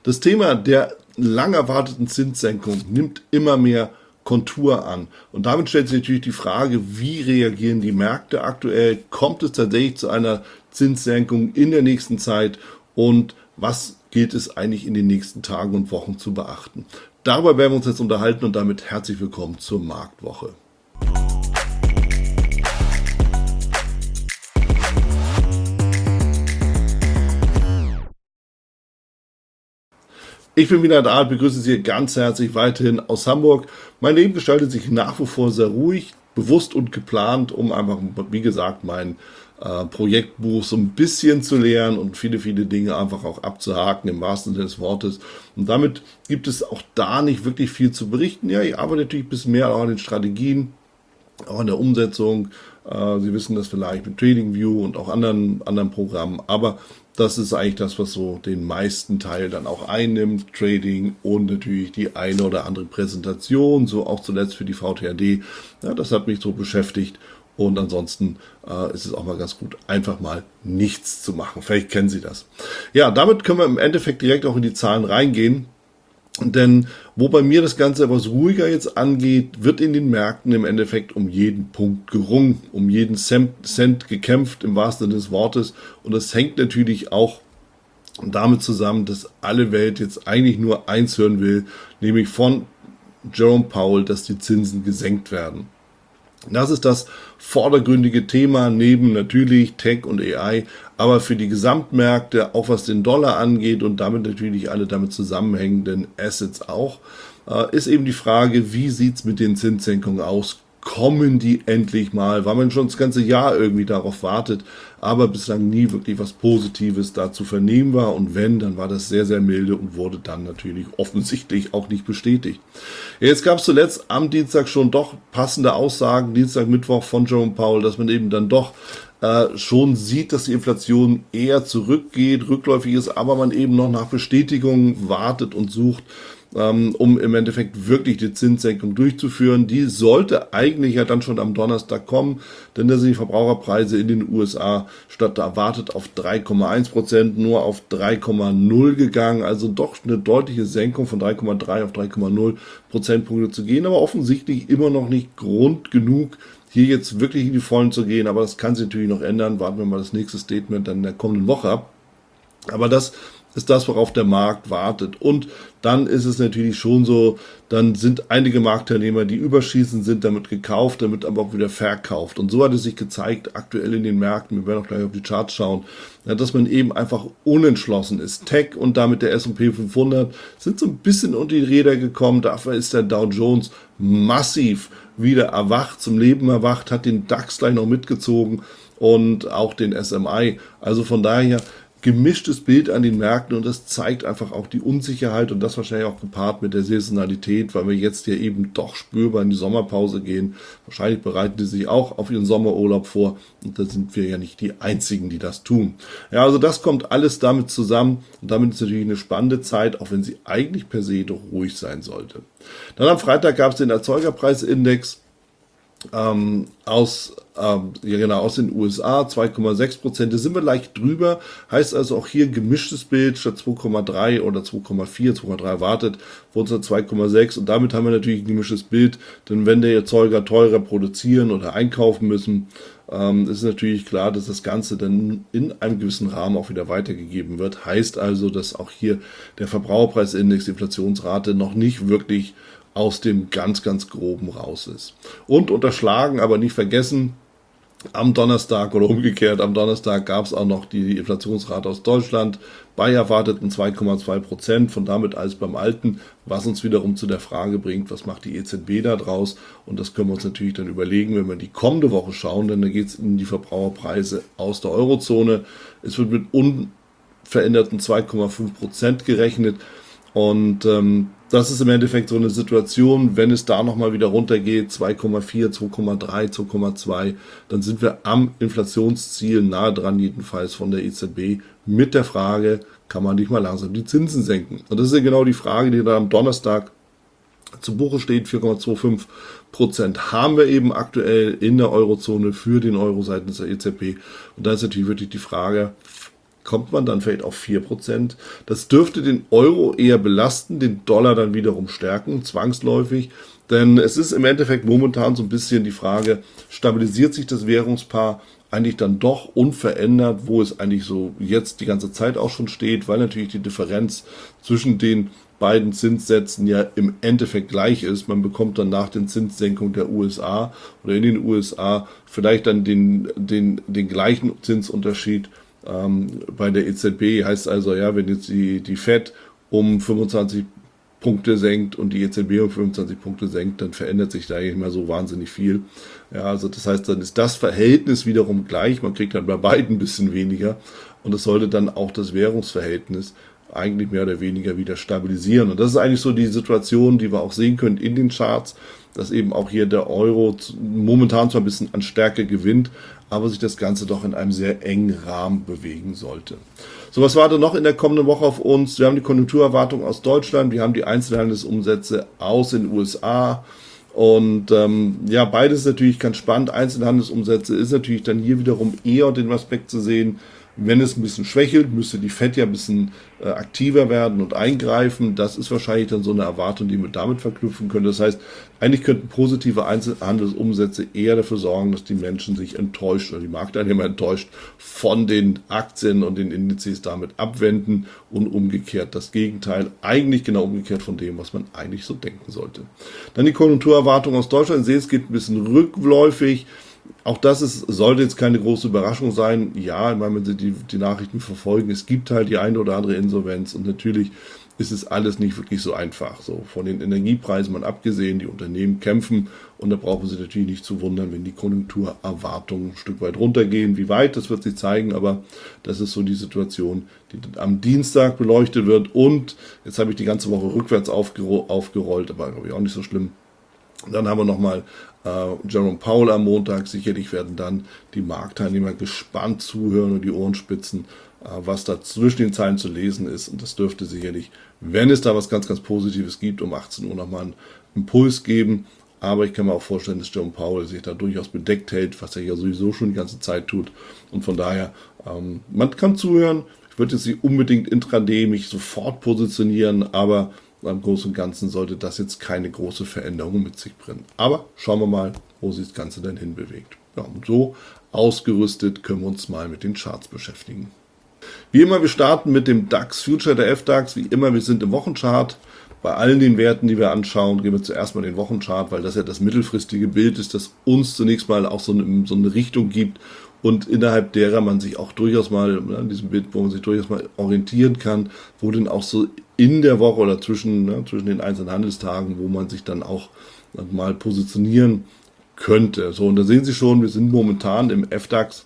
Das Thema der lang erwarteten Zinssenkung nimmt immer mehr Kontur an. Und damit stellt sich natürlich die Frage, wie reagieren die Märkte aktuell? Kommt es tatsächlich zu einer Zinssenkung in der nächsten Zeit? Und was gilt es eigentlich in den nächsten Tagen und Wochen zu beachten? Darüber werden wir uns jetzt unterhalten und damit herzlich willkommen zur Marktwoche. Ich bin wieder da, begrüße Sie ganz herzlich weiterhin aus Hamburg. Mein Leben gestaltet sich nach wie vor sehr ruhig, bewusst und geplant, um einfach, wie gesagt, mein Projektbuch so ein bisschen zu lernen und viele, viele Dinge einfach auch abzuhaken, im wahrsten Sinne des Wortes. Und damit gibt es auch da nicht wirklich viel zu berichten. Ja, ich arbeite natürlich ein bisschen mehr auch an den Strategien, auch an der Umsetzung. Sie wissen das vielleicht mit TradingView und auch anderen Programmen, aber das ist eigentlich das, was so den meisten Teil dann auch einnimmt, Trading und natürlich die eine oder andere Präsentation, so auch zuletzt für die VTRD. Ja, das hat mich so beschäftigt und ansonsten ist es auch mal ganz gut, einfach mal nichts zu machen. Vielleicht kennen Sie das. Ja, damit können wir im Endeffekt direkt auch in die Zahlen reingehen. Denn wo bei mir das Ganze etwas ruhiger jetzt angeht, wird in den Märkten im Endeffekt um jeden Punkt gerungen, um jeden Cent gekämpft, im wahrsten Sinne des Wortes. Und das hängt natürlich auch damit zusammen, dass alle Welt jetzt eigentlich nur eins hören will, nämlich von Jerome Powell, dass die Zinsen gesenkt werden. Das ist das vordergründige Thema, neben natürlich Tech und AI, aber für die Gesamtmärkte, auch was den Dollar angeht und damit natürlich alle damit zusammenhängenden Assets auch, ist eben die Frage, wie sieht's mit den Zinssenkungen aus? Kommen die endlich mal, weil man schon das ganze Jahr irgendwie darauf wartet, aber bislang nie wirklich was Positives dazu vernehmen war, und wenn, dann war das sehr, sehr milde und wurde dann natürlich offensichtlich auch nicht bestätigt. Jetzt gab es zuletzt am Dienstag schon doch passende Aussagen, Dienstag, Mittwoch von Jerome Powell, dass man eben dann doch schon sieht, dass die Inflation eher zurückgeht, rückläufig ist, aber man eben noch nach Bestätigung wartet und sucht, um im Endeffekt wirklich die Zinssenkung durchzuführen. Die sollte eigentlich ja dann schon am Donnerstag kommen, denn da sind die Verbraucherpreise in den USA statt erwartet auf 3,1% nur auf 3,0 gegangen, also doch eine deutliche Senkung von 3,3 auf 3,0 Prozentpunkte zu gehen, aber offensichtlich immer noch nicht Grund genug, hier jetzt wirklich in die Vollen zu gehen, aber das kann sich natürlich noch ändern. Warten wir mal das nächste Statement dann in der kommenden Woche ab. Aber das ist das, worauf der Markt wartet. Und dann ist es natürlich schon so, dann sind einige Marktteilnehmer, die überschießen, sind damit gekauft, damit aber auch wieder verkauft. Und so hat es sich gezeigt, aktuell in den Märkten, wir werden auch gleich auf die Charts schauen, dass man eben einfach unentschlossen ist. Tech und damit der S&P 500 sind so ein bisschen unter die Räder gekommen. Dafür ist der Dow Jones massiv wieder erwacht, zum Leben erwacht, hat den DAX gleich noch mitgezogen und auch den SMI. Also von daher gemischtes Bild an den Märkten, und das zeigt einfach auch die Unsicherheit und das wahrscheinlich auch gepaart mit der Saisonalität, weil wir jetzt ja eben doch spürbar in die Sommerpause gehen. Wahrscheinlich bereiten die sich auch auf ihren Sommerurlaub vor, und da sind wir ja nicht die Einzigen, die das tun. Ja, also das kommt alles damit zusammen, und damit ist natürlich eine spannende Zeit, auch wenn sie eigentlich per se doch ruhig sein sollte. Dann am Freitag gab es den Erzeugerpreisindex aus den USA, 2,6%, da sind wir leicht drüber, heißt also auch hier gemischtes Bild, statt 2,3 oder 2,4 erwartet, wurden es 2,6, und damit haben wir natürlich ein gemischtes Bild, denn wenn der Erzeuger teurer produzieren oder einkaufen müssen, ist natürlich klar, dass das Ganze dann in einem gewissen Rahmen auch wieder weitergegeben wird, heißt also, dass auch hier der Verbraucherpreisindex, die Inflationsrate noch nicht wirklich aus dem ganz, ganz Groben raus ist. Und unterschlagen, aber nicht vergessen, am Donnerstag oder umgekehrt, am Donnerstag gab es auch noch die Inflationsrate aus Deutschland bei erwarteten 2,2%, von damit alles beim Alten, was uns wiederum zu der Frage bringt, was macht die EZB da draus? Und das können wir uns natürlich dann überlegen, wenn wir die kommende Woche schauen, denn da geht es in die Verbraucherpreise aus der Eurozone. Es wird mit unveränderten 2,5% gerechnet. Und das ist im Endeffekt so eine Situation, wenn es da nochmal wieder runtergeht, 2,4, 2,3, 2,2, dann sind wir am Inflationsziel nahe dran, jedenfalls von der EZB, mit der Frage, kann man nicht mal langsam die Zinsen senken? Und das ist ja genau die Frage, die da am Donnerstag zu Buche steht. 4,25% haben wir eben aktuell in der Eurozone für den Euro seitens der EZB. Und da ist natürlich wirklich die Frage, kommt man dann vielleicht auf 4%. Das dürfte den Euro eher belasten, den Dollar dann wiederum stärken, zwangsläufig. Denn es ist im Endeffekt momentan so ein bisschen die Frage, stabilisiert sich das Währungspaar eigentlich dann doch unverändert, wo es eigentlich so jetzt die ganze Zeit auch schon steht, weil natürlich die Differenz zwischen den beiden Zinssätzen ja im Endeffekt gleich ist. Man bekommt dann nach den Zinssenkungen der USA oder in den USA vielleicht dann den gleichen Zinsunterschied bei der EZB. Heißt also, ja, wenn jetzt die Fed um 25 Punkte senkt und die EZB um 25 Punkte senkt, dann verändert sich da nicht mehr so wahnsinnig viel. Ja, also das heißt, dann ist das Verhältnis wiederum gleich. Man kriegt dann bei beiden ein bisschen weniger und das sollte dann auch das Währungsverhältnis eigentlich mehr oder weniger wieder stabilisieren. Und das ist eigentlich so die Situation, die wir auch sehen können in den Charts, dass eben auch hier der Euro momentan zwar ein bisschen an Stärke gewinnt, aber sich das Ganze doch in einem sehr engen Rahmen bewegen sollte. So, was wartet noch in der kommenden Woche auf uns? Wir haben die Konjunkturerwartung aus Deutschland, wir haben die Einzelhandelsumsätze aus den USA und ja, beides ist natürlich ganz spannend. Einzelhandelsumsätze ist natürlich dann hier wiederum eher unter dem Aspekt zu sehen, wenn es ein bisschen schwächelt, müsste die Fed ja ein bisschen aktiver werden und eingreifen. Das ist wahrscheinlich dann so eine Erwartung, die wir damit verknüpfen können. Das heißt, eigentlich könnten positive Einzelhandelsumsätze eher dafür sorgen, dass die Menschen sich enttäuscht oder die Marktteilnehmer enttäuscht von den Aktien und den Indizes damit abwenden und umgekehrt das Gegenteil, eigentlich genau umgekehrt von dem, was man eigentlich so denken sollte. Dann die Konjunkturerwartung aus Deutschland. Ich sehe, es geht ein bisschen rückläufig. Auch das sollte jetzt keine große Überraschung sein. Ja, ich meine, wenn Sie die Nachrichten verfolgen, es gibt halt die eine oder andere Insolvenz und natürlich ist es alles nicht wirklich so einfach. So von den Energiepreisen mal abgesehen, die Unternehmen kämpfen und da brauchen Sie natürlich nicht zu wundern, wenn die Konjunkturerwartungen ein Stück weit runtergehen. Wie weit, das wird sich zeigen, aber das ist so die Situation, die am Dienstag beleuchtet wird und jetzt habe ich die ganze Woche rückwärts aufgerollt, aber glaube ich auch nicht so schlimm. Dann haben wir nochmal Jerome Powell am Montag. Sicherlich werden dann die Marktteilnehmer gespannt zuhören und die Ohren spitzen, was da zwischen den Zeilen zu lesen ist. Und das dürfte sicherlich, wenn es da was ganz, ganz Positives gibt, um 18 Uhr nochmal einen Impuls geben. Aber ich kann mir auch vorstellen, dass Jerome Powell sich da durchaus bedeckt hält, was er ja sowieso schon die ganze Zeit tut. Und von daher, man kann zuhören. Ich würde jetzt nicht unbedingt intraday mich sofort positionieren, aber im Großen und Ganzen sollte das jetzt keine große Veränderung mit sich bringen. Aber schauen wir mal, wo sich das Ganze denn hinbewegt. Ja, und so ausgerüstet können wir uns mal mit den Charts beschäftigen. Wie immer, wir starten mit dem DAX Future, der FDAX. Wie immer, wir sind im Wochenchart. Bei allen den Werten, die wir anschauen, gehen wir zuerst mal den Wochenchart, weil das ja das mittelfristige Bild ist, das uns zunächst mal auch so eine Richtung gibt und innerhalb derer man sich auch durchaus mal, in diesem Bild, wo man sich durchaus mal orientieren kann, wo denn auch so in der Woche oder zwischen den einzelnen Handelstagen, wo man sich dann auch mal positionieren könnte. So, und da sehen Sie schon, wir sind momentan im FDAX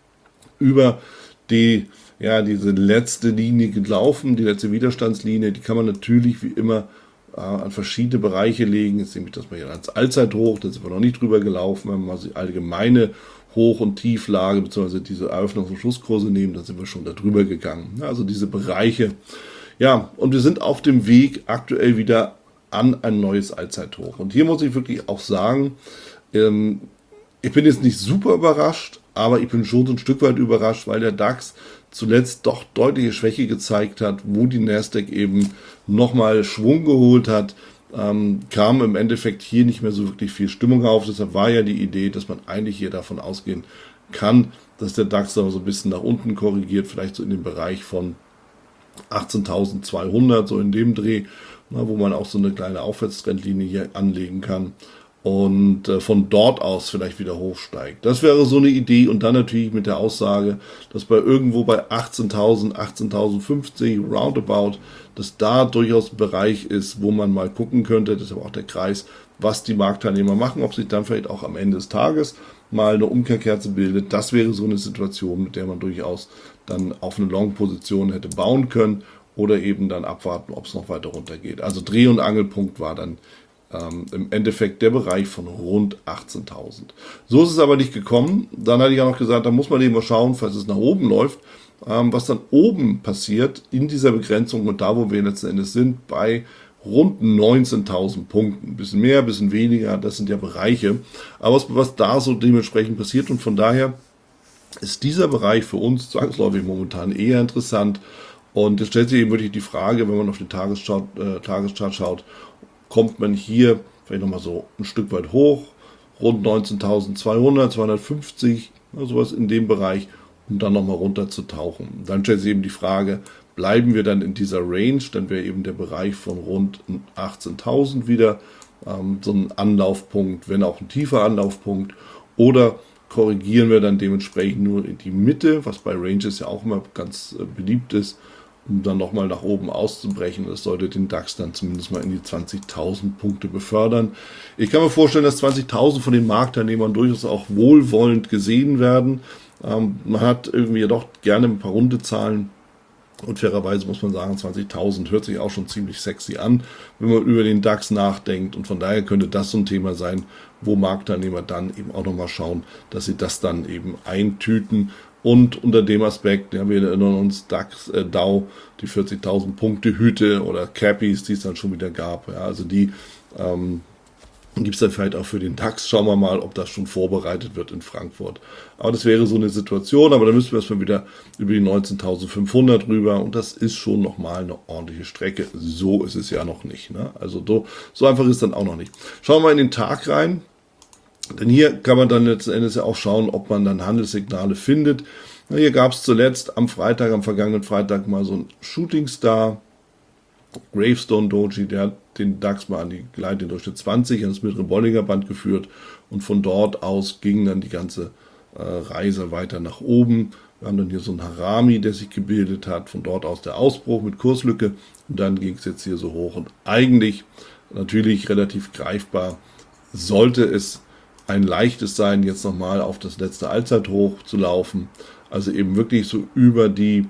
über diese letzte Linie gelaufen, die letzte Widerstandslinie, die kann man natürlich wie immer an verschiedene Bereiche legen. Jetzt nehme ich das mal hier als Allzeithoch, da sind wir noch nicht drüber gelaufen, wenn wir mal die allgemeine Hoch- und Tieflage bzw. diese Eröffnungs- und Schlusskurse nehmen, dann sind wir schon da drüber gegangen. Also diese Bereiche. Ja, und wir sind auf dem Weg aktuell wieder an ein neues Allzeithoch. Und hier muss ich wirklich auch sagen, ich bin jetzt nicht super überrascht, aber ich bin schon so ein Stück weit überrascht, weil der DAX zuletzt doch deutliche Schwäche gezeigt hat, wo die Nasdaq eben nochmal Schwung geholt hat, kam im Endeffekt hier nicht mehr so wirklich viel Stimmung auf. Deshalb war ja die Idee, dass man eigentlich hier davon ausgehen kann, dass der DAX aber so ein bisschen nach unten korrigiert, vielleicht so in dem Bereich von 18.200, so in dem Dreh, wo man auch so eine kleine Aufwärtstrendlinie hier anlegen kann und von dort aus vielleicht wieder hochsteigt. Das wäre so eine Idee und dann natürlich mit der Aussage, dass irgendwo bei 18.000, 18.050 roundabout, dass da durchaus ein Bereich ist, wo man mal gucken könnte, das ist aber auch der Kreis, was die Marktteilnehmer machen, ob sich dann vielleicht auch am Ende des Tages mal eine Umkehrkerze bildet. Das wäre so eine Situation, mit der man durchaus dann auf eine Long-Position hätte bauen können oder eben dann abwarten, ob es noch weiter runter geht. Also Dreh- und Angelpunkt war dann im Endeffekt der Bereich von rund 18.000. So ist es aber nicht gekommen. Dann hatte ich ja noch gesagt, da muss man eben mal schauen, falls es nach oben läuft, was dann oben passiert in dieser Begrenzung und da, wo wir letzten Endes sind, bei rund 19.000 Punkten. Ein bisschen mehr, ein bisschen weniger, das sind ja Bereiche. Aber was da so dementsprechend passiert und von daher ist dieser Bereich für uns zwangsläufig momentan eher interessant. Und es stellt sich eben wirklich die Frage, wenn man auf den Tageschart schaut, kommt man hier vielleicht nochmal so ein Stück weit hoch, rund 19.200, 250, sowas in dem Bereich, um dann nochmal runter zu tauchen. Dann stellt sich eben die Frage, bleiben wir dann in dieser Range, dann wäre eben der Bereich von rund 18.000 wieder so ein Anlaufpunkt, wenn auch ein tiefer Anlaufpunkt, oder korrigieren wir dann dementsprechend nur in die Mitte, was bei Ranges ja auch immer ganz beliebt ist, um dann nochmal nach oben auszubrechen. Das sollte den DAX dann zumindest mal in die 20.000 Punkte befördern. Ich kann mir vorstellen, dass 20.000 von den Marktteilnehmern durchaus auch wohlwollend gesehen werden. Man hat irgendwie ja doch gerne ein paar runde Zahlen. Und fairerweise muss man sagen, 20.000 hört sich auch schon ziemlich sexy an, wenn man über den DAX nachdenkt. Und von daher könnte das so ein Thema sein, wo Marktteilnehmer dann eben auch nochmal schauen, dass sie das dann eben eintüten. Und unter dem Aspekt, ja, wir erinnern uns, DAX, Dow, die 40.000 Punkte Hüte oder Cappies, die es dann schon wieder gab. Ja, also die gibt es dann vielleicht auch für den DAX. Schauen wir mal, ob das schon vorbereitet wird in Frankfurt. Aber das wäre so eine Situation, aber da müssen wir erstmal wieder über die 19.500 rüber und das ist schon nochmal eine ordentliche Strecke. So ist es ja noch nicht. Ne? Also so einfach ist es dann auch noch nicht. Schauen wir in den Tag rein. Denn hier kann man dann letzten Endes ja auch schauen, ob man dann Handelssignale findet. Na, hier gab es zuletzt am vergangenen Freitag mal so ein Shooting Star. Gravestone Doji, der hat den DAX mal an die Gleitlinie Durchschnitt 20, an das mittlere Bollinger Band geführt und von dort aus ging dann die ganze Reise weiter nach oben. Wir haben dann hier so einen Harami, der sich gebildet hat, von dort aus der Ausbruch mit Kurslücke und dann ging es jetzt hier so hoch und eigentlich natürlich relativ greifbar sollte es ein leichtes sein, jetzt nochmal auf das letzte Allzeithoch zu laufen, also eben wirklich so über die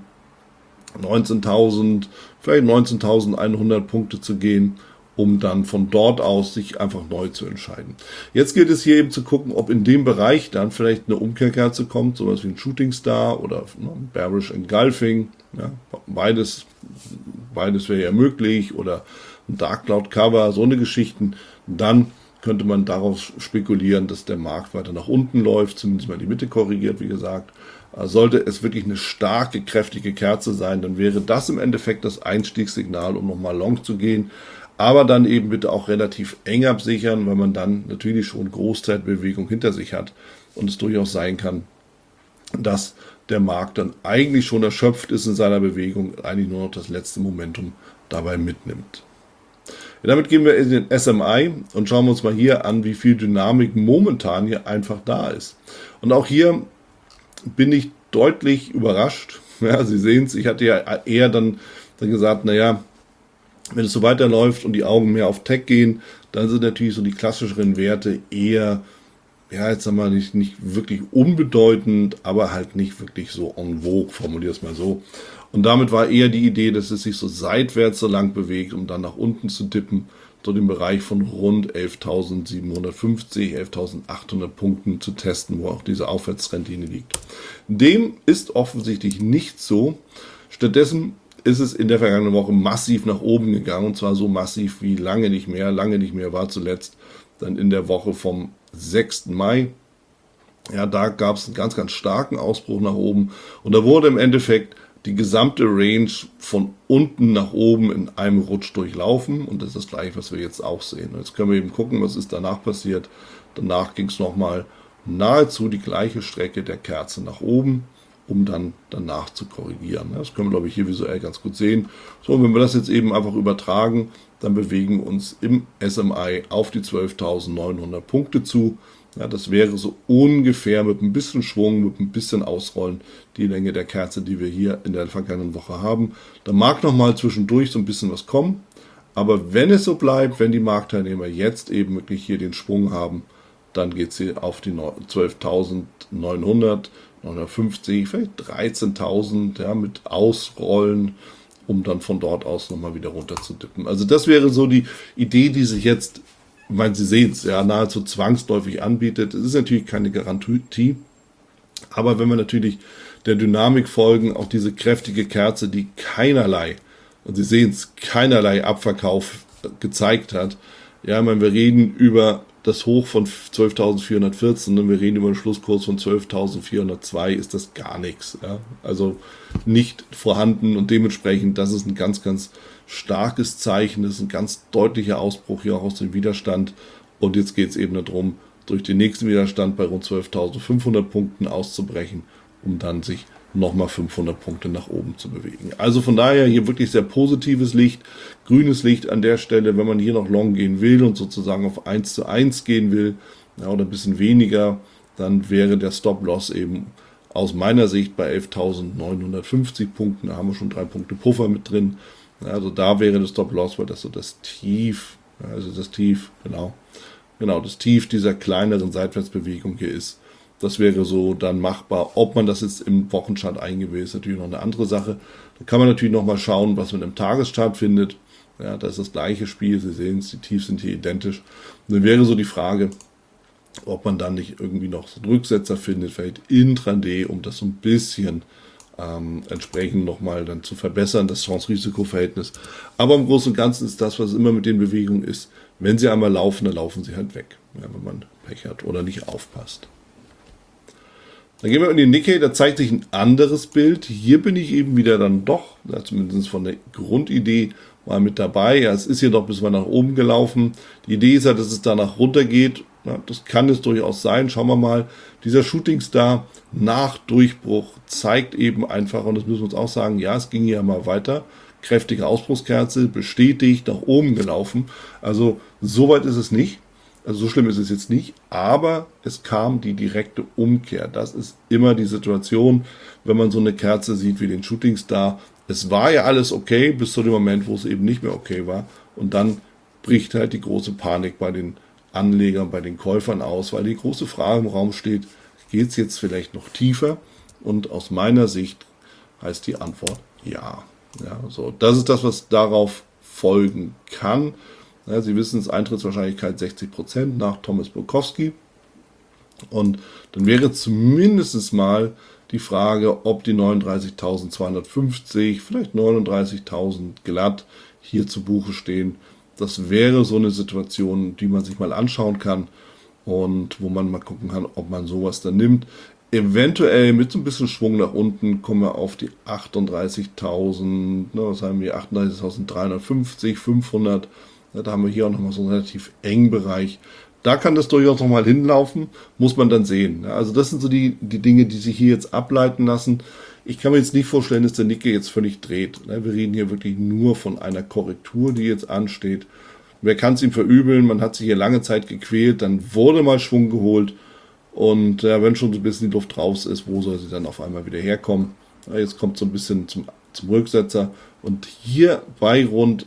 19.000, vielleicht 19.100 Punkte zu gehen, um dann von dort aus sich einfach neu zu entscheiden. Jetzt gilt es hier eben zu gucken, ob in dem Bereich dann vielleicht eine Umkehrkerze kommt, sowas wie ein Shooting Star oder Bearish Engulfing, ja, beides wäre ja möglich, oder ein Dark Cloud Cover, so eine Geschichten, dann könnte man darauf spekulieren, dass der Markt weiter nach unten läuft, zumindest mal die Mitte korrigiert, wie gesagt. Sollte es wirklich eine starke, kräftige Kerze sein, dann wäre das im Endeffekt das Einstiegssignal, um nochmal long zu gehen. Aber dann eben bitte auch relativ eng absichern, weil man dann natürlich schon Großzeitbewegung hinter sich hat und es durchaus sein kann, dass der Markt dann eigentlich schon erschöpft ist in seiner Bewegung, eigentlich nur noch das letzte Momentum dabei mitnimmt. Ja, damit gehen wir in den SMI und schauen wir uns mal hier an, wie viel Dynamik momentan hier einfach da ist. Und auch hier bin ich deutlich überrascht. Ja, Sie sehen es, ich hatte ja eher dann gesagt, naja, wenn es so weiterläuft und die Augen mehr auf Tech gehen, dann sind natürlich so die klassischeren Werte eher, ja, jetzt sagen wir nicht wirklich unbedeutend, aber halt nicht wirklich so en vogue, formuliere es mal so. Und damit war eher die Idee, dass es sich so seitwärts so lang bewegt, um dann nach unten zu dippen, so den Bereich von rund 11.750, 11.800 Punkten zu testen, wo auch diese Aufwärtstrendlinie liegt. Dem ist offensichtlich nicht so. Stattdessen ist es in der vergangenen Woche massiv nach oben gegangen, und zwar so massiv wie lange nicht mehr. Lange nicht mehr war zuletzt dann in der Woche vom 6. Mai. Ja, da gab es einen ganz, ganz starken Ausbruch nach oben und da wurde im Endeffekt die gesamte Range von unten nach oben in einem Rutsch durchlaufen und das ist das gleiche, was wir jetzt auch sehen. Jetzt können wir eben gucken, was ist danach passiert. Danach ging es nochmal nahezu die gleiche Strecke der Kerze nach oben, um dann danach zu korrigieren. Das können wir, glaube ich, hier visuell ganz gut sehen. So, wenn wir das jetzt eben einfach übertragen, dann bewegen wir uns im SMI auf die 12.900 Punkte zu. Ja, das wäre so ungefähr mit ein bisschen Schwung, mit ein bisschen Ausrollen die Länge der Kerze, die wir hier in der vergangenen Woche haben. Da mag nochmal zwischendurch so ein bisschen was kommen, aber wenn es so bleibt, wenn die Marktteilnehmer jetzt eben wirklich hier den Schwung haben, dann geht sie auf die 12.900, 950, vielleicht 13.000, ja, mit Ausrollen, um dann von dort aus nochmal wieder runter zu dippen. Also das wäre so die Idee, die sich jetzt, ich meine, Sie sehen es, ja, nahezu zwangsläufig anbietet. Es ist natürlich keine Garantie, aber wenn wir natürlich der Dynamik folgen, auch diese kräftige Kerze, die keinerlei, und Sie sehen es, keinerlei Abverkauf gezeigt hat. Ja, ich meine, wir reden über das Hoch von 12.414, wir reden über einen Schlusskurs von 12.402, ist das gar nichts. Ja? Also nicht vorhanden und dementsprechend, das ist ein ganz, ganz starkes Zeichen, das ist ein ganz deutlicher Ausbruch hier auch aus dem Widerstand. Und jetzt geht es eben darum, durch den nächsten Widerstand bei rund 12.500 Punkten auszubrechen, um dann sich nochmal 500 Punkte nach oben zu bewegen. Also von daher hier wirklich sehr positives Licht, grünes Licht an der Stelle, wenn man hier noch long gehen will und sozusagen auf 1:1 gehen will, ja, oder ein bisschen weniger, dann wäre der Stop-Loss eben aus meiner Sicht bei 11.950 Punkten, da haben wir schon 3 Punkte Puffer mit drin, ja, also da wäre der Stop-Loss, weil das so das Tief, also das Tief, genau, das Tief dieser kleineren Seitwärtsbewegung hier ist. Das wäre so dann machbar. Ob man das jetzt im Wochenchart eingewählt, ist natürlich noch eine andere Sache. Da kann man natürlich noch mal schauen, was man im Tageschart findet. Ja, das ist das gleiche Spiel. Sie sehen es, die Tiefs sind hier identisch. Und dann wäre so die Frage, ob man dann nicht irgendwie noch so einen Rücksetzer findet, vielleicht intraday, um das so ein bisschen entsprechend nochmal dann zu verbessern, das Chance-Risiko-Verhältnis. Aber im Großen und Ganzen ist das, was immer mit den Bewegungen ist, wenn sie einmal laufen, dann laufen sie halt weg, ja, wenn man Pech hat oder nicht aufpasst. Dann gehen wir in den Nikkei, da zeigt sich ein anderes Bild. Hier bin ich eben wieder dann doch, zumindest von der Grundidee, mal mit dabei. Ja, es ist hier noch bis mal nach oben gelaufen. Die Idee ist ja, dass es danach runter geht. Ja, das kann es durchaus sein. Schauen wir mal. Dieser Shooting Star nach Durchbruch zeigt eben einfach, und das müssen wir uns auch sagen, ja, es ging hier mal weiter. Kräftige Ausbruchskerze, bestätigt, nach oben gelaufen. Also so weit ist es nicht. Also so schlimm ist es jetzt nicht, aber es kam die direkte Umkehr. Das ist immer die Situation, wenn man so eine Kerze sieht wie den Shooting Star. Es war ja alles okay, bis zu dem Moment, wo es eben nicht mehr okay war. Und dann bricht halt die große Panik bei den Anlegern, bei den Käufern aus, weil die große Frage im Raum steht, geht es jetzt vielleicht noch tiefer? Und aus meiner Sicht heißt die Antwort ja. Ja, so, das ist das, was darauf folgen kann. Ja, Sie wissen, es Eintrittswahrscheinlichkeit 60% nach Thomas Bukowski. Und dann wäre zumindest mal die Frage, ob die 39.250, vielleicht 39.000 glatt hier zu Buche stehen. Das wäre so eine Situation, die man sich mal anschauen kann und wo man mal gucken kann, ob man sowas dann nimmt. Eventuell mit so ein bisschen Schwung nach unten kommen wir auf die 38.000, was haben wir, 38.350, 500. Da haben wir hier auch nochmal so einen relativ engen Bereich. Da kann das durchaus nochmal hinlaufen, muss man dann sehen. Also das sind so die Dinge, die sich hier jetzt ableiten lassen. Ich kann mir jetzt nicht vorstellen, dass der Nikkei jetzt völlig dreht. Wir reden hier wirklich nur von einer Korrektur, die jetzt ansteht. Wer kann es ihm verübeln? Man hat sich hier lange Zeit gequält, dann wurde mal Schwung geholt. Und wenn schon so ein bisschen die Luft raus ist, wo soll sie dann auf einmal wieder herkommen? Jetzt kommt so ein bisschen zum Rücksetzer. Und hier bei rund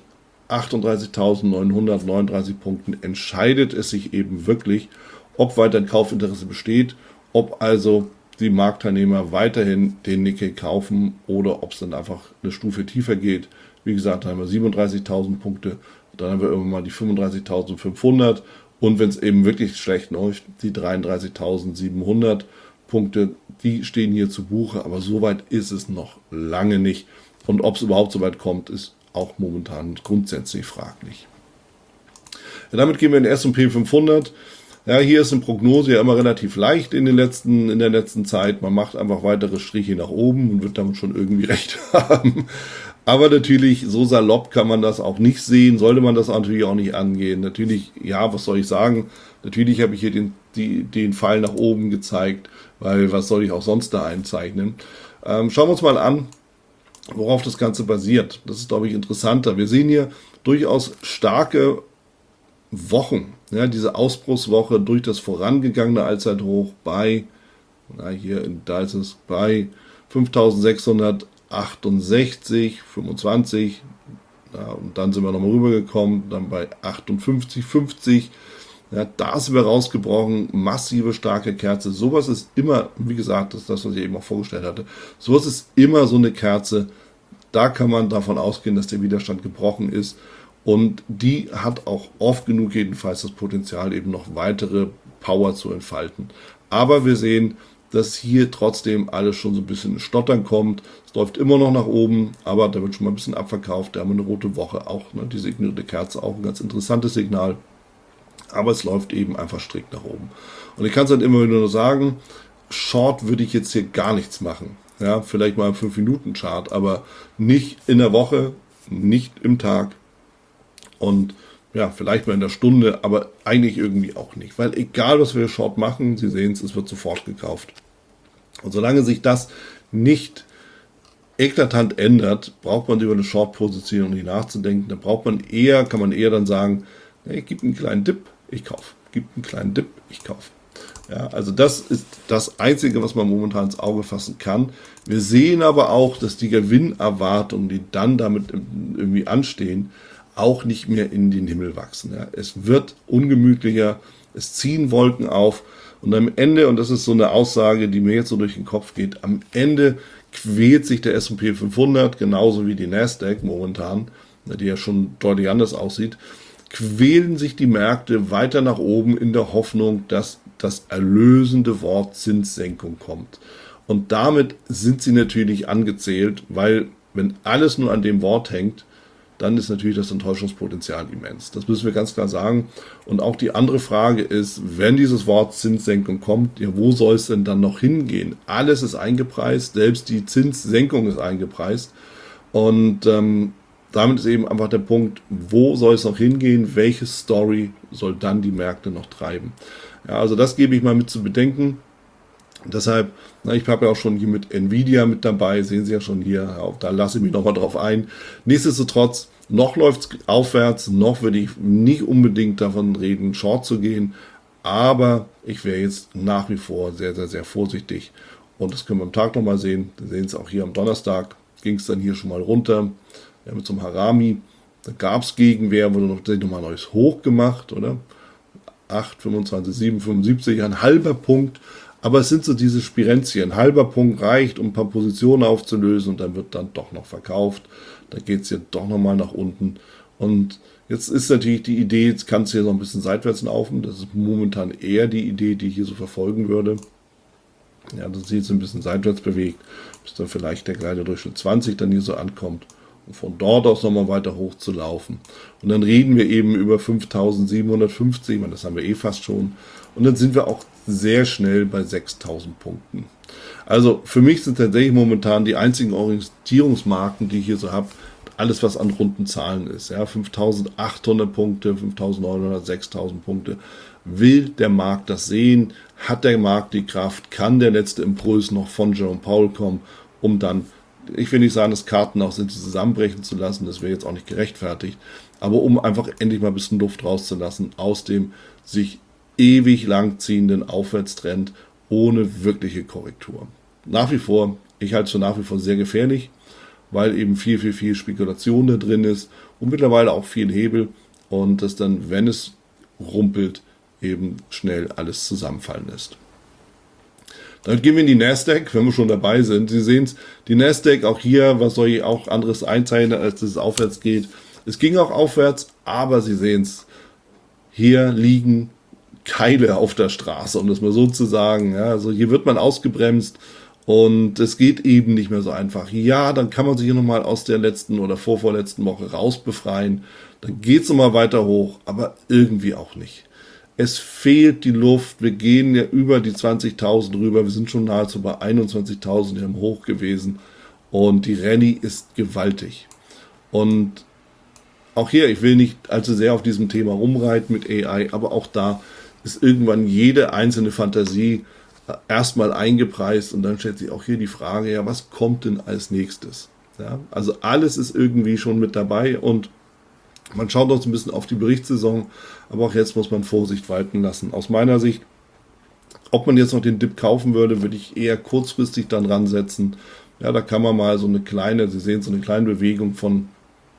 38.939 Punkten entscheidet es sich eben wirklich, ob weiter ein Kaufinteresse besteht, ob also die Marktteilnehmer weiterhin den Nikkei kaufen oder ob es dann einfach eine Stufe tiefer geht. Wie gesagt, da haben wir 37.000 Punkte, dann haben wir irgendwann mal die 35.500 und wenn es eben wirklich schlecht läuft, die 33.700 Punkte, die stehen hier zu Buche, aber so weit ist es noch lange nicht. Und ob es überhaupt so weit kommt, ist auch momentan grundsätzlich fraglich. Ja, damit gehen wir in den S&P 500. Ja, hier ist eine Prognose ja immer relativ leicht in der letzten Zeit. Man macht einfach weitere Striche nach oben und wird damit schon irgendwie recht haben. Aber natürlich, so salopp kann man das auch nicht sehen, sollte man das natürlich auch nicht angehen. Natürlich, ja, was soll ich sagen? Natürlich habe ich hier den Pfeil nach oben gezeigt, weil was soll ich auch sonst da einzeichnen? Schauen wir uns mal an, worauf das Ganze basiert. Das ist, glaube ich, interessanter. Wir sehen hier durchaus starke Wochen. Ja, diese Ausbruchswoche durch das vorangegangene Allzeithoch bei, da ist es bei 5.668, 25. Ja, und dann sind wir nochmal rübergekommen, dann bei 58,50. Ja, da sind wir rausgebrochen, massive, starke Kerze. Sowas ist immer, wie gesagt, das ist das, was ich eben auch vorgestellt hatte, sowas ist immer so eine Kerze, da kann man davon ausgehen, dass der Widerstand gebrochen ist und die hat auch oft genug jedenfalls das Potenzial, eben noch weitere Power zu entfalten. Aber wir sehen, dass hier trotzdem alles schon so ein bisschen in Stottern kommt. Es läuft immer noch nach oben, aber da wird schon mal ein bisschen abverkauft. Da haben wir eine rote Woche auch, ne, die signierte Kerze, auch ein ganz interessantes Signal. aber es läuft eben einfach strikt nach oben. Und ich kann es halt immer wieder nur sagen, Short würde ich jetzt hier gar nichts machen. Ja, vielleicht mal einen 5-Minuten-Chart, aber nicht in der Woche, nicht im Tag und ja, vielleicht mal in der Stunde, aber eigentlich irgendwie auch nicht. Weil egal, was wir Short machen, Sie sehen es wird sofort gekauft. Und solange sich das nicht eklatant ändert, braucht man über eine Short-Position nicht nachzudenken. Da kann man eher dann sagen, hey, gib einen kleinen Dip, ich kaufe. Gib einen kleinen Dip, ich kaufe. Ja, also das ist das Einzige, was man momentan ins Auge fassen kann. Wir sehen aber auch, dass die Gewinnerwartungen, die dann damit irgendwie anstehen, auch nicht mehr in den Himmel wachsen. Ja. Es wird ungemütlicher, es ziehen Wolken auf und am Ende, und das ist so eine Aussage, die mir jetzt so durch den Kopf geht, am Ende quält sich der S&P 500, genauso wie die Nasdaq momentan, die ja schon deutlich anders aussieht, quälen sich die Märkte weiter nach oben in der Hoffnung, dass das erlösende Wort Zinssenkung kommt. Und damit sind sie natürlich angezählt, weil wenn alles nur an dem Wort hängt, dann ist natürlich das Enttäuschungspotenzial immens. Das müssen wir ganz klar sagen. Und auch die andere Frage ist, wenn dieses Wort Zinssenkung kommt, ja, wo soll es denn dann noch hingehen? Alles ist eingepreist, selbst die Zinssenkung ist eingepreist. Und damit ist eben einfach der Punkt, wo soll es noch hingehen? Welche Story soll dann die Märkte noch treiben? Ja, also das gebe ich mal mit zu bedenken. Deshalb, ich habe ja auch schon hier mit Nvidia mit dabei, sehen Sie ja schon hier, da lasse ich mich nochmal drauf ein. Nichtsdestotrotz, noch läuft es aufwärts, noch würde ich nicht unbedingt davon reden, Short zu gehen, aber ich wäre jetzt nach wie vor sehr, sehr, sehr vorsichtig. Und das können wir am Tag nochmal sehen. Wir sehen es auch hier am Donnerstag, ging es dann hier schon mal runter, ja, mit so einem Harami. Da gab es Gegenwehr, wurde nochmal ein neues Hoch gemacht, oder? 8, 25, 7, 75, ein halber Punkt. Aber es sind so diese Spirenzchen. Ein halber Punkt reicht, um ein paar Positionen aufzulösen und dann wird dann doch noch verkauft. Da geht es ja doch nochmal nach unten. Und jetzt ist natürlich die Idee, jetzt kann es hier noch ein bisschen seitwärts laufen. Das ist momentan eher die Idee, die ich hier so verfolgen würde. Ja, dass sich jetzt ein bisschen seitwärts bewegt, bis dann vielleicht der kleine Durchschnitt 20 dann hier so ankommt. Und von dort aus nochmal weiter hoch zu laufen. Und dann reden wir eben über 5.750, ich meine, das haben wir eh fast schon. Und dann sind wir auch sehr schnell bei 6.000 Punkten. Also für mich sind tatsächlich momentan die einzigen Orientierungsmarken, die ich hier so habe, alles was an runden Zahlen ist. Ja, 5.800 Punkte, 5.900, 6.000 Punkte. Will der Markt das sehen? Hat der Markt die Kraft? Kann der letzte Impuls noch von Jerome Powell kommen, um dann, ich will nicht sagen, dass Karten auch sind, zusammenbrechen zu lassen, das wäre jetzt auch nicht gerechtfertigt, aber um einfach endlich mal ein bisschen Luft rauszulassen aus dem sich ewig lang ziehenden Aufwärtstrend ohne wirkliche Korrektur. Nach wie vor, ich halte es für nach wie vor sehr gefährlich, weil eben viel Spekulation da drin ist und mittlerweile auch viel Hebel und das dann, wenn es rumpelt, eben schnell alles zusammenfallen lässt. Dann gehen wir in die Nasdaq, wenn wir schon dabei sind. Sie sehen es, die Nasdaq auch hier, was soll ich auch anderes einzeichnen, als dass es aufwärts geht. Es ging auch aufwärts, aber Sie sehen es, hier liegen Keile auf der Straße, um das mal so zu sagen. Ja, also hier wird man ausgebremst und es geht eben nicht mehr so einfach. Ja, dann kann man sich hier nochmal aus der letzten oder vorvorletzten Woche rausbefreien. Dann geht es nochmal weiter hoch, aber irgendwie auch nicht. Es fehlt die Luft. Wir gehen ja über die 20.000 rüber. Wir sind schon nahezu bei 21.000 im Hoch gewesen. Und die Rallye ist gewaltig. Und auch hier, ich will nicht allzu sehr auf diesem Thema rumreiten mit AI, aber auch da ist irgendwann jede einzelne Fantasie erstmal eingepreist. Und dann stellt sich auch hier die Frage, ja, was kommt denn als nächstes? Ja, also alles ist irgendwie schon mit dabei und man schaut noch so ein bisschen auf die Berichtssaison, aber auch jetzt muss man Vorsicht walten lassen. Aus meiner Sicht, ob man jetzt noch den Dip kaufen würde, würde ich eher kurzfristig dann ransetzen. Ja, da kann man mal so eine kleine, Sie sehen so eine kleine Bewegung von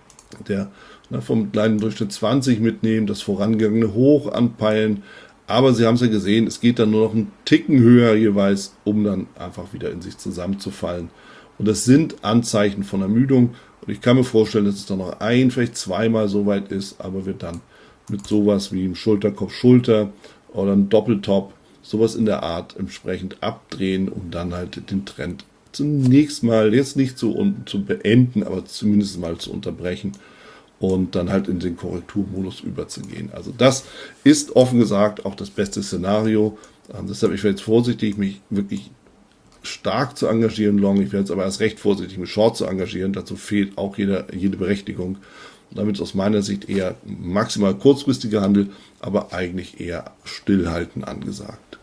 vom kleinen Durchschnitt 20 mitnehmen, das vorangegangene Hoch anpeilen. Aber Sie haben es ja gesehen, es geht dann nur noch einen Ticken höher jeweils, um dann einfach wieder in sich zusammenzufallen. Und das sind Anzeichen von Ermüdung. Und ich kann mir vorstellen, dass es dann noch vielleicht zweimal so weit ist, aber wir dann mit sowas wie im Schulter-Kopf-Schulter oder ein Doppeltop, sowas in der Art entsprechend abdrehen, um dann halt den Trend zunächst mal, jetzt nicht zu beenden, aber zumindest mal zu unterbrechen. und dann halt in den Korrekturmodus überzugehen. Also das ist offen gesagt auch das beste Szenario. Deshalb ich werde jetzt vorsichtig, mich wirklich stark zu engagieren, Long. Ich werde jetzt aber erst recht vorsichtig, mich Short zu engagieren. Dazu fehlt auch jede Berechtigung. Damit ist aus meiner Sicht eher maximal kurzfristiger Handel, aber eigentlich eher Stillhalten angesagt.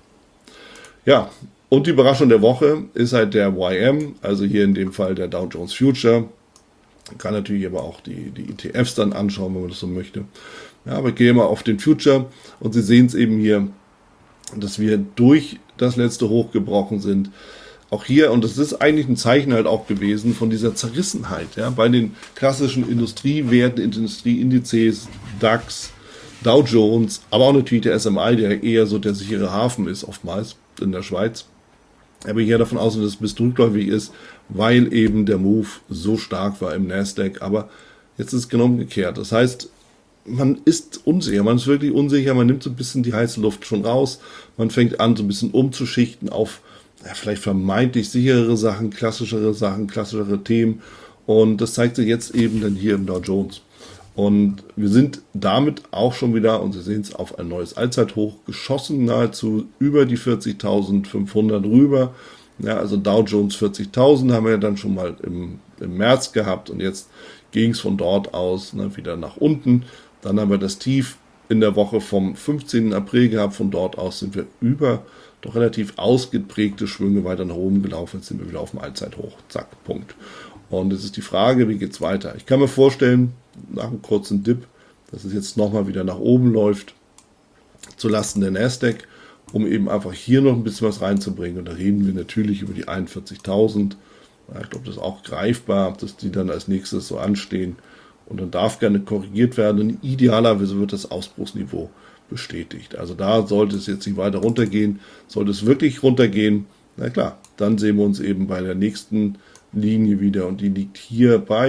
Ja, und die Überraschung der Woche ist halt der YM, also hier in dem Fall der Dow Jones Future. Man kann natürlich aber auch die ETFs dann anschauen, wenn man das so möchte. Ja, aber ich gehe mal auf den Future und Sie sehen es eben hier, dass wir durch das letzte Hoch gebrochen sind. Auch hier, und das ist eigentlich ein Zeichen halt auch gewesen von dieser Zerrissenheit, ja, bei den klassischen Industriewerten, Industrieindizes, DAX, Dow Jones, aber auch natürlich der SMI, der eher so der sichere Hafen ist, oftmals in der Schweiz. Aber ich gehe davon aus, dass es ein bisschen rückläufig ist, weil eben der Move so stark war im Nasdaq. Aber jetzt ist es genau umgekehrt. Das heißt, man ist unsicher, man ist wirklich unsicher, man nimmt so ein bisschen die heiße Luft schon raus, man fängt an, so ein bisschen umzuschichten auf vielleicht vermeintlich sicherere Sachen, klassischere Themen. Und das zeigt sich jetzt eben dann hier im Dow Jones. Und wir sind damit auch schon wieder, und Sie sehen es, auf ein neues Allzeithoch geschossen, nahezu über die 40.500 rüber. Ja, also Dow Jones 40.000 haben wir ja dann schon mal im März gehabt und jetzt ging es von dort aus wieder nach unten. Dann haben wir das Tief in der Woche vom 15. April gehabt. Von dort aus sind wir über doch relativ ausgeprägte Schwünge weiter nach oben gelaufen. Jetzt sind wir wieder auf dem Allzeithoch. Zack, Punkt. Und jetzt ist die Frage, wie geht es weiter? Ich kann mir vorstellen, nach einem kurzen Dip, dass es jetzt nochmal wieder nach oben läuft, zulasten der Nasdaq, um eben einfach hier noch ein bisschen was reinzubringen. Und da reden wir natürlich über die 41.000. Ja, ich glaube, das ist auch greifbar, dass die dann als nächstes so anstehen. Und dann darf gerne korrigiert werden. Und idealerweise wird das Ausbruchsniveau bestätigt. Also da sollte es jetzt nicht weiter runtergehen. Sollte es wirklich runtergehen, na klar, dann sehen wir uns eben bei der nächsten Linie wieder. Und die liegt hier bei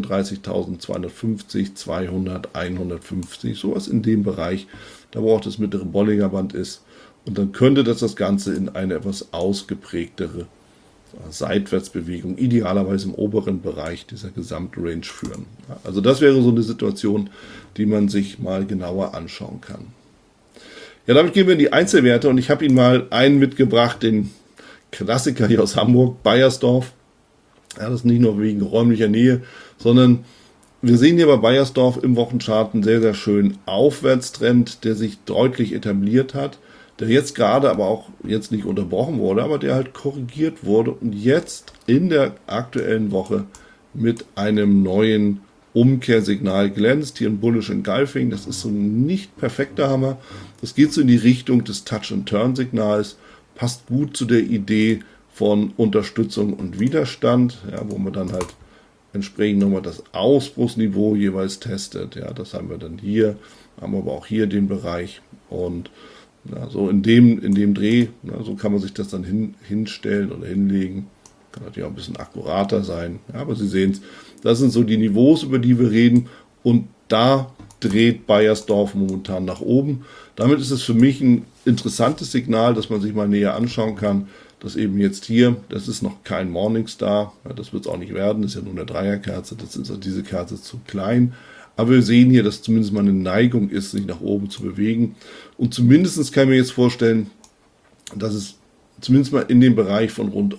39.250, 200, 150, sowas in dem Bereich, da wo auch das mittlere Bollinger Band ist. Und dann könnte das Ganze in eine etwas ausgeprägtere Seitwärtsbewegung, idealerweise im oberen Bereich dieser Gesamtrange führen. Also das wäre so eine Situation, die man sich mal genauer anschauen kann. Ja, damit gehen wir in die Einzelwerte und ich habe Ihnen mal einen mitgebracht, den Klassiker hier aus Hamburg, Beiersdorf. Ja, das ist nicht nur wegen räumlicher Nähe, sondern wir sehen hier bei Beiersdorf im Wochenchart einen sehr, sehr schönen Aufwärtstrend, der sich deutlich etabliert hat, der jetzt gerade aber auch jetzt nicht unterbrochen wurde, aber der halt korrigiert wurde und jetzt in der aktuellen Woche mit einem neuen Umkehrsignal glänzt. Hier ein Bullish Engulfing, das ist so ein nicht perfekter Hammer. Das geht so in die Richtung des Touch-and-Turn-Signals, passt gut zu der Idee von Unterstützung und Widerstand, ja, wo man dann halt entsprechend nochmal das Ausbruchsniveau jeweils testet. Ja, das haben wir dann hier, haben aber auch hier den Bereich und ja, so in dem Dreh, so kann man sich das dann hinstellen oder hinlegen. Kann natürlich auch ein bisschen akkurater sein, ja, aber Sie sehen es, das sind so die Niveaus, über die wir reden und da dreht Beiersdorf momentan nach oben. Damit ist es für mich ein interessantes Signal, das man sich mal näher anschauen kann, dass eben jetzt hier, das ist noch kein Morningstar, ja, das wird es auch nicht werden, das ist ja nur eine Dreierkerze, das ist also diese Kerze zu klein. Aber wir sehen hier, dass zumindest mal eine Neigung ist, sich nach oben zu bewegen. Und zumindest kann ich mir jetzt vorstellen, dass es zumindest mal in den Bereich von rund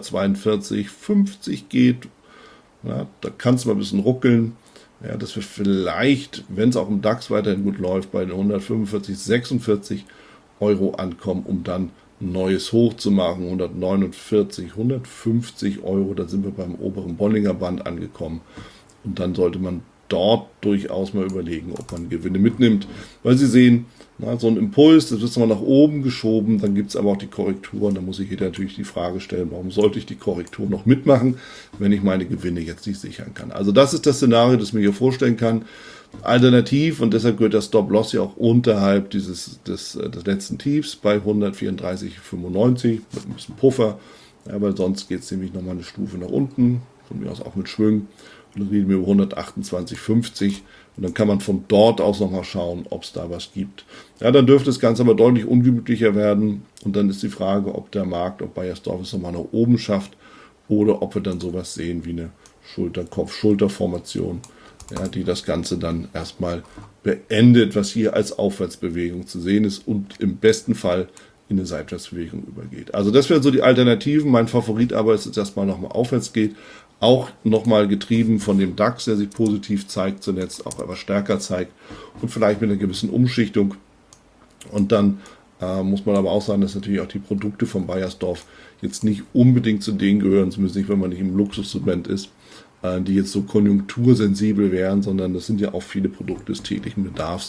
142,50 geht. Ja, da kann es mal ein bisschen ruckeln. Ja, dass wir vielleicht, wenn es auch im DAX weiterhin gut läuft, bei den 145,46 Euro ankommen, um dann ein neues Hoch zu machen. 149, 150 Euro, da sind wir beim oberen Bollinger Band angekommen. Und dann sollte man dort durchaus mal überlegen, ob man Gewinne mitnimmt, weil Sie sehen, so ein Impuls, das wird mal nach oben geschoben, dann gibt es aber auch die Korrektur und da muss sich jeder natürlich die Frage stellen, warum sollte ich die Korrektur noch mitmachen, wenn ich meine Gewinne jetzt nicht sichern kann. Also das ist das Szenario, das ich mir hier vorstellen kann. Alternativ, und deshalb gehört der Stop-Loss ja auch unterhalb des letzten Tiefs bei 134,95 mit ein bisschen Puffer, ja, weil sonst geht es nämlich nochmal eine Stufe nach unten, von mir aus auch mit Schwüngen. Und dann reden wir über 128,50 und dann kann man von dort aus nochmal schauen, ob es da was gibt. Ja, dann dürfte das Ganze aber deutlich ungemütlicher werden und dann ist die Frage, ob der Markt, ob Beiersdorf es nochmal nach oben schafft oder ob wir dann sowas sehen wie eine Schulter-Kopf-Schulter-Formation ja, die das Ganze dann erstmal beendet, was hier als Aufwärtsbewegung zu sehen ist und im besten Fall in eine Seitwärtsbewegung übergeht. Also das wären so die Alternativen. Mein Favorit aber ist, dass erstmal nochmal aufwärts geht. Auch nochmal getrieben von dem DAX, der sich positiv zeigt, zuletzt auch etwas stärker zeigt und vielleicht mit einer gewissen Umschichtung. Und dann muss man aber auch sagen, dass natürlich auch die Produkte von Baiersdorf jetzt nicht unbedingt zu denen gehören, zumindest nicht, wenn man nicht im Luxussegment ist, die jetzt so konjunktursensibel wären, sondern das sind ja auch viele Produkte des täglichen Bedarfs,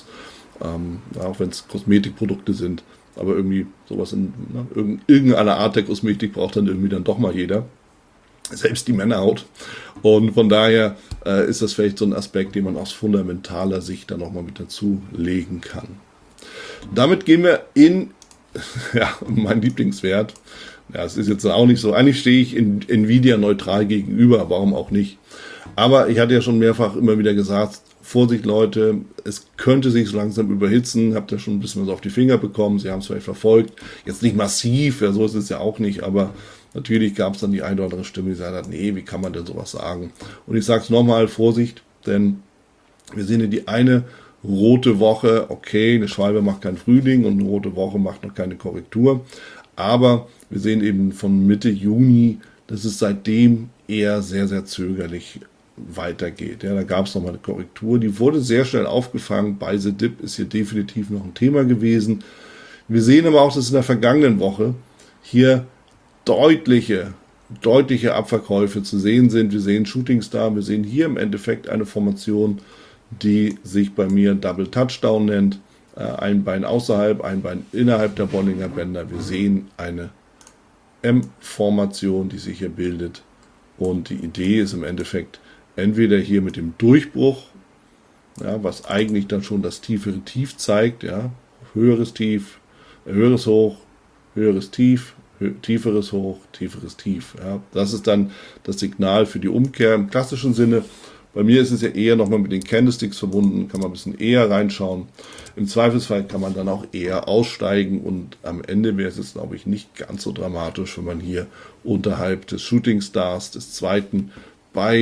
auch wenn es Kosmetikprodukte sind, aber irgendwie sowas in irgendeiner Art der Kosmetik braucht dann irgendwie dann doch mal jeder, selbst die Männerhaut. Und von daher ist das vielleicht so ein Aspekt, den man aus fundamentaler Sicht dann nochmal mit dazu legen kann. Damit gehen wir in meinen Lieblingswert. Ja, es ist jetzt auch nicht so. Eigentlich stehe ich in Nvidia neutral gegenüber, warum auch nicht. Aber ich hatte ja schon mehrfach immer wieder gesagt, Vorsicht Leute, es könnte sich so langsam überhitzen. Habt ihr schon ein bisschen was auf die Finger bekommen, Sie haben es vielleicht verfolgt. Jetzt nicht massiv, ja, so ist es ja auch nicht, aber natürlich gab es dann die eine oder andere Stimme, die gesagt hat, nee, wie kann man denn sowas sagen? Und ich sage es nochmal, Vorsicht, denn wir sehen ja die eine rote Woche, okay, eine Schwalbe macht keinen Frühling und eine rote Woche macht noch keine Korrektur. Aber wir sehen eben von Mitte Juni, dass es seitdem eher sehr, sehr zögerlich weitergeht. Ja, da gab es nochmal eine Korrektur, die wurde sehr schnell aufgefangen. Buy the Dip ist hier definitiv noch ein Thema gewesen. Wir sehen aber auch, dass in der vergangenen Woche hier deutliche Abverkäufe zu sehen sind. Wir sehen Shooting Star, wir sehen hier im Endeffekt eine Formation, die sich bei mir Double Touchdown nennt. Ein Bein außerhalb, ein Bein innerhalb der Bollinger Bänder. Wir sehen eine M-Formation, die sich hier bildet. Und die Idee ist im Endeffekt entweder hier mit dem Durchbruch, ja, was eigentlich dann schon das tiefere Tief zeigt, ja, höheres Tief, höheres Hoch, höheres Tief, tieferes Hoch, tieferes Tief. Ja. Das ist dann das Signal für die Umkehr im klassischen Sinne. Bei mir ist es ja eher nochmal mit den Candlesticks verbunden, kann man ein bisschen eher reinschauen. Im Zweifelsfall kann man dann auch eher aussteigen und am Ende wäre es jetzt, glaube ich, nicht ganz so dramatisch, wenn man hier unterhalb des Shooting Stars, des zweiten, bei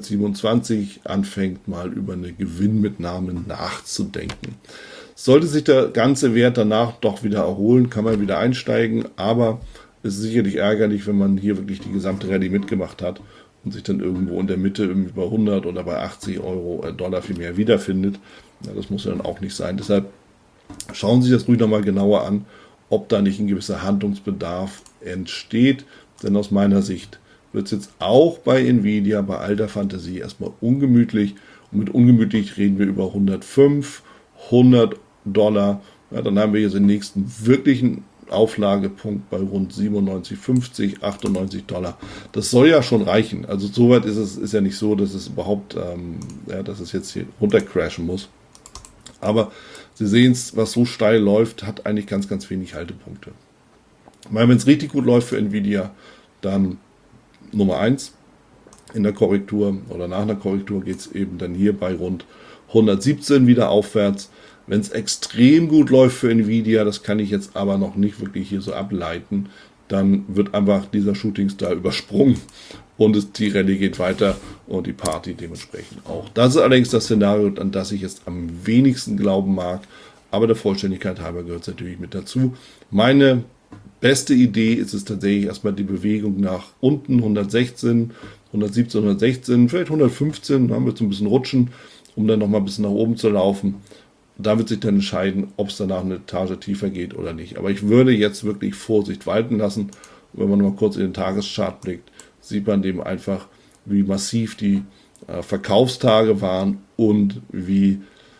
127 anfängt, mal über eine Gewinnmitnahme nachzudenken. Sollte sich der ganze Wert danach doch wieder erholen, kann man wieder einsteigen, aber es ist sicherlich ärgerlich, wenn man hier wirklich die gesamte Rallye mitgemacht hat und sich dann irgendwo in der Mitte irgendwie bei 100 oder bei 80 Dollar viel mehr wiederfindet. Ja, das muss ja dann auch nicht sein. Deshalb schauen Sie sich das ruhig nochmal genauer an, ob da nicht ein gewisser Handlungsbedarf entsteht. Denn aus meiner Sicht wird es jetzt auch bei Nvidia, bei all der Fantasie erstmal ungemütlich. Und mit ungemütlich reden wir über 105, 100 Dollar. Ja, dann haben wir jetzt den nächsten wirklichen Auflagepunkt bei rund 97,50, 98 Dollar. Das soll ja schon reichen. Also soweit ist ja nicht so, dass es überhaupt, dass es jetzt hier runtercrashen muss. Aber Sie sehen es, was so steil läuft, hat eigentlich ganz, ganz wenig Haltepunkte. Wenn es richtig gut läuft für Nvidia, dann Nummer 1 in der Korrektur oder nach einer Korrektur geht es eben dann hier bei rund 117 wieder aufwärts. Wenn es extrem gut läuft für Nvidia, das kann ich jetzt aber noch nicht wirklich hier so ableiten, dann wird einfach dieser Shooting Star übersprungen und die Rallye geht weiter und die Party dementsprechend auch. Das ist allerdings das Szenario, an das ich jetzt am wenigsten glauben mag, aber der Vollständigkeit halber gehört es natürlich mit dazu. Meine beste Idee ist es tatsächlich erstmal die Bewegung nach unten, 116, 117, 116, vielleicht 115, dann haben wir jetzt ein bisschen rutschen, um dann nochmal ein bisschen nach oben zu laufen. Da wird sich dann entscheiden, ob es danach eine Etage tiefer geht oder nicht. Aber ich würde jetzt wirklich Vorsicht walten lassen. Und wenn man mal kurz in den Tageschart blickt, sieht man eben einfach, wie massiv die Verkaufstage waren und wie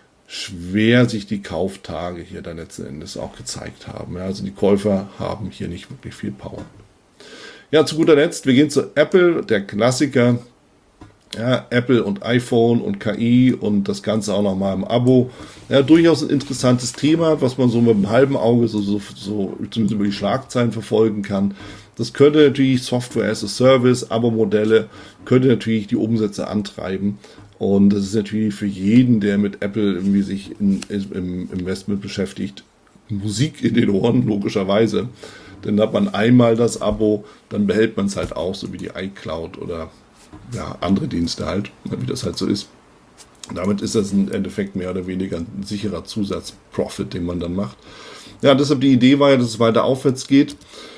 schwer sich die Kauftage hier dann letzten Endes auch gezeigt haben. Ja, also die Käufer haben hier nicht wirklich viel Power. Ja, zu guter Letzt, wir gehen zu Apple, der Klassiker. Ja, Apple und iPhone und KI und das Ganze auch nochmal im Abo. Ja, durchaus ein interessantes Thema, was man so mit einem halben Auge so zumindest über die Schlagzeilen verfolgen kann. Das könnte natürlich Software as a Service, Abo-Modelle, könnte natürlich die Umsätze antreiben. Und das ist natürlich für jeden, der mit Apple irgendwie sich im Investment beschäftigt, Musik in den Ohren, logischerweise. Denn hat man einmal das Abo, dann behält man es halt auch, so wie die iCloud oder ja, andere Dienste halt, wie das halt so ist. Damit ist das im Endeffekt mehr oder weniger ein sicherer Zusatzprofit, den man dann macht. Ja, deshalb die Idee war ja, dass es weiter aufwärts geht.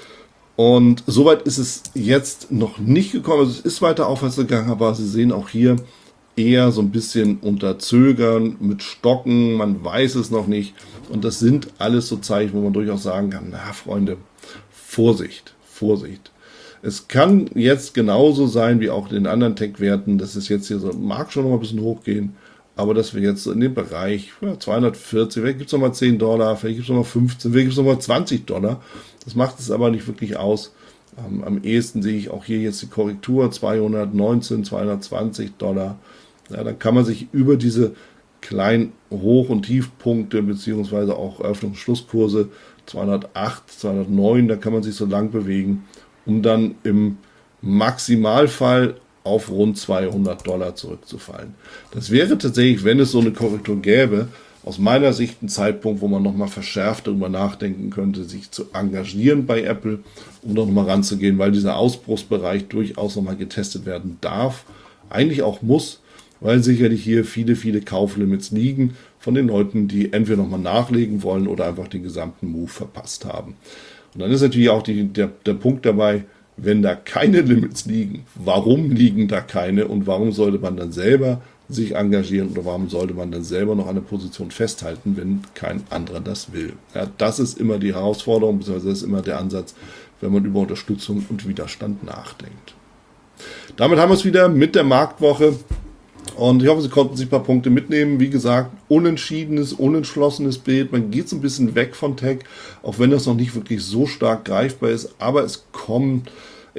Und soweit ist es jetzt noch nicht gekommen. Also es ist weiter aufwärts gegangen, aber Sie sehen auch hier eher so ein bisschen unter Zögern, mit Stocken, man weiß es noch nicht. Und das sind alles so Zeichen, wo man durchaus sagen kann, na Freunde, Vorsicht, Vorsicht. Es kann jetzt genauso sein wie auch in den anderen Tech-Werten, dass es jetzt hier so, mag schon noch mal ein bisschen hochgehen, aber dass wir jetzt in dem Bereich 240, vielleicht gibt es nochmal $10, vielleicht gibt es nochmal 15, vielleicht gibt es nochmal $20. Das macht es aber nicht wirklich aus. Am ehesten sehe ich auch hier jetzt die Korrektur, $219, $220. Ja, dann kann man sich über diese kleinen Hoch- und Tiefpunkte beziehungsweise auch Eröffnungsschlusskurse 208, 209, da kann man sich so lang bewegen, um dann im Maximalfall auf rund $200 zurückzufallen. Das wäre tatsächlich, wenn es so eine Korrektur gäbe, aus meiner Sicht ein Zeitpunkt, wo man nochmal verschärft darüber nachdenken könnte, sich zu engagieren bei Apple, um noch mal ranzugehen, weil dieser Ausbruchsbereich durchaus nochmal getestet werden darf, eigentlich auch muss, weil sicherlich hier viele, viele Kauflimits liegen von den Leuten, die entweder nochmal nachlegen wollen oder einfach den gesamten Move verpasst haben. Und dann ist natürlich auch der Punkt dabei, wenn da keine Limits liegen, warum liegen da keine und warum sollte man dann selber sich engagieren oder warum sollte man dann selber noch an der Position festhalten, wenn kein anderer das will. Ja, das ist immer die Herausforderung, beziehungsweise das ist immer der Ansatz, wenn man über Unterstützung und Widerstand nachdenkt. Damit haben wir es wieder mit der Marktwoche. Und ich hoffe, Sie konnten sich ein paar Punkte mitnehmen. Wie gesagt, unentschiedenes, unentschlossenes Bild. Man geht so ein bisschen weg von Tech, auch wenn das noch nicht wirklich so stark greifbar ist. Aber es kommt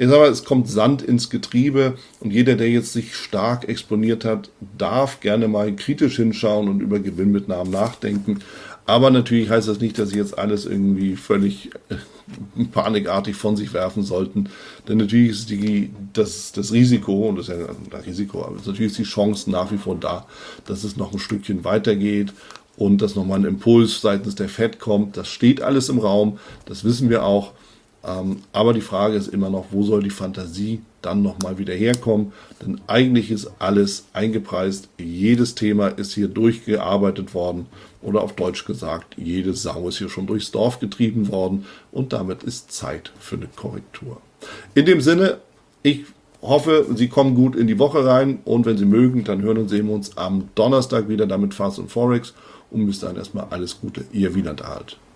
Sand ins Getriebe. Und jeder, der jetzt sich stark exponiert hat, darf gerne mal kritisch hinschauen und über Gewinnmitnahmen nachdenken. Aber natürlich heißt das nicht, dass Sie jetzt alles irgendwie völlig panikartig von sich werfen sollten. Denn natürlich ist das Risiko, und das ist ja ein Risiko, aber natürlich ist die Chance nach wie vor da, dass es noch ein Stückchen weitergeht und dass nochmal ein Impuls seitens der Fed kommt. Das steht alles im Raum, das wissen wir auch. Aber die Frage ist immer noch, wo soll die Fantasie dann nochmal wieder herkommen? Denn eigentlich ist alles eingepreist. Jedes Thema ist hier durchgearbeitet worden. Oder auf Deutsch gesagt, jede Sau ist hier schon durchs Dorf getrieben worden. Und damit ist Zeit für eine Korrektur. In dem Sinne, ich hoffe, Sie kommen gut in die Woche rein. Und wenn Sie mögen, dann hören und sehen wir uns am Donnerstag wieder damit Fast und Forex. Und bis dahin erstmal alles Gute. Ihr Wieland Alt.